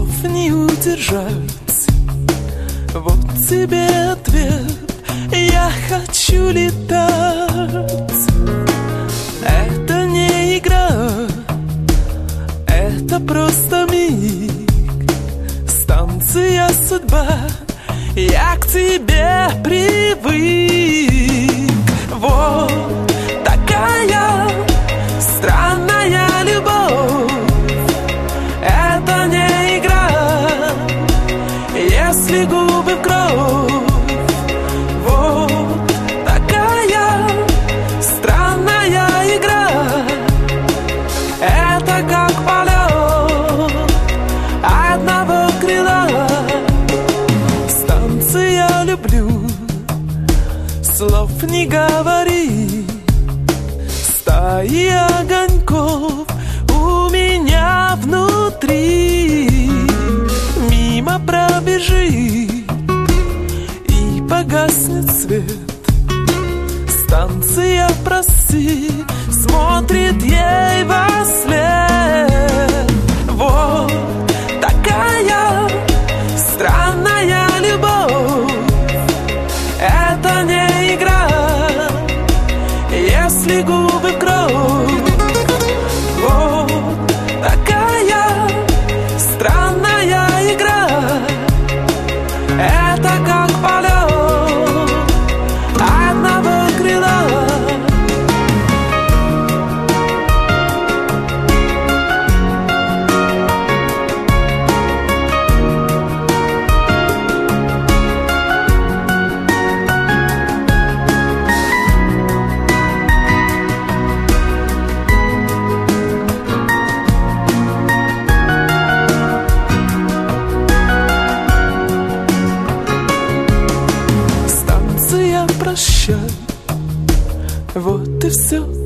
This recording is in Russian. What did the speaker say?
слов не удержать. Вот тебе ответ, я хочу летать. Это не игра, это просто миг. Станция судьба, я к тебе привык. Вот такая странная любовь. Это не игра, если губы в кровь. Вот такая странная игра. Это как полет одного крыла. Станция люблю, слов не говори. Стаи огоньков у меня внутри. Мимо пробежит и погаснет свет. Станция, прости, смотрит ей во след. Вот такая странная любовь. Это не игра, если губы в кровь. Вот такая странная игра. Это как полет одного крыла. Прощай, вот и все.